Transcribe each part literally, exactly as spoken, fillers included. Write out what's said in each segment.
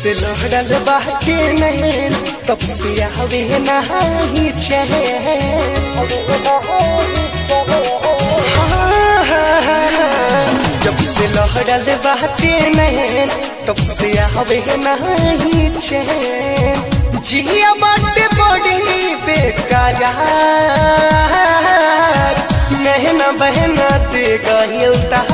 से लहरल बाटे नैन तब से आवे नाही चैन। जब से लहरल बाटे नैन तब से आवे नाही चैन। जिया बाटे बड़ी बेकरार नैना बहना दे गइल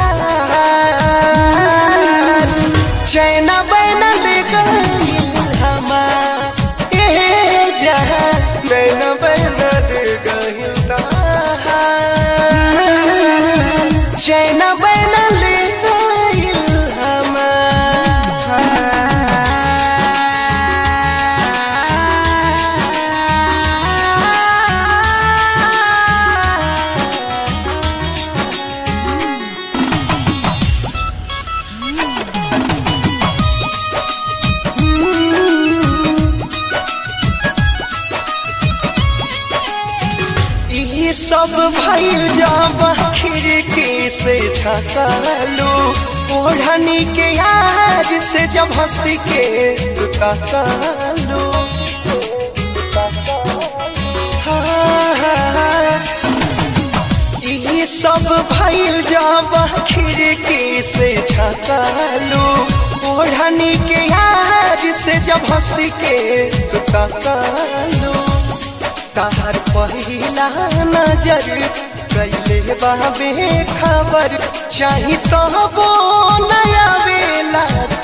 तार। चैना बैना ले गइल हमार ए जहां नैना बहना दे गइल तार। चैना बैना ले गइल सब भइल जब खिड़की से झकालू ओढ़नी के यार से जब हंस के तकालू। ये सब भइल जब खिड़की से झकालू ओढ़नी के यार से जब हंस के तकालू। तार पहिला नजर कैले बाबे खबर चाही तो वो नया बेला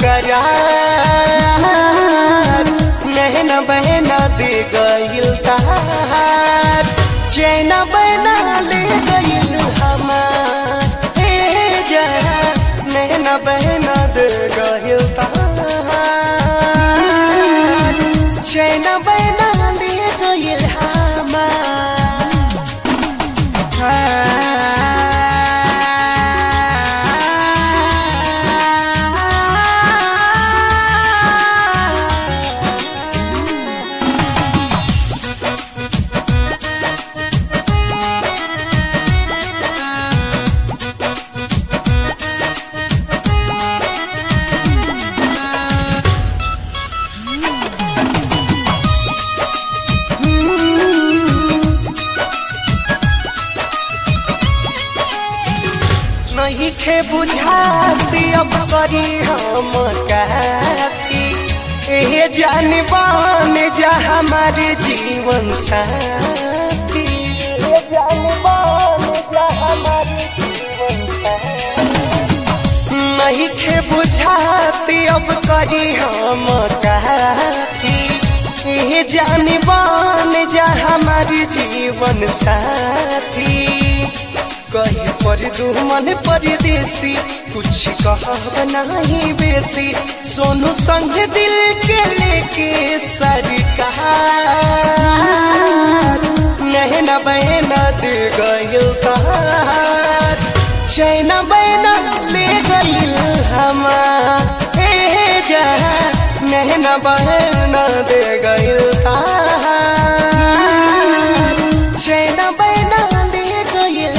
करार। नैना बहना दे गइल तार। चैना बहना ले गइल हमार ए जहां नैना बहना दे गइल तार। चैना बहना ले गइल नहीं खे बुझाती अब करी हम कहती ए जानबान जा हमारे जीवन साथी। ए जानबान जा हमारे जीवन साथी। नहीं खे बुझाती अब करी हम कहती ए जानबान जा हमारे जीवन साथी। कहीं पर दुमन परदेसी कुछ कहब नहीं बेसी सोनू संग दिल के लेके सरकार। नैना बहना दे गइल तार। चैना बहना ले गइल हमार ए जहां नैना बहना दे गइल तार। चैना बहना ले गइल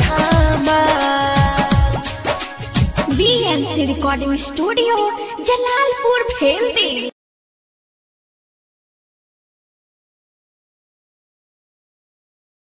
B N C recording studio Jalalpur भेल दे।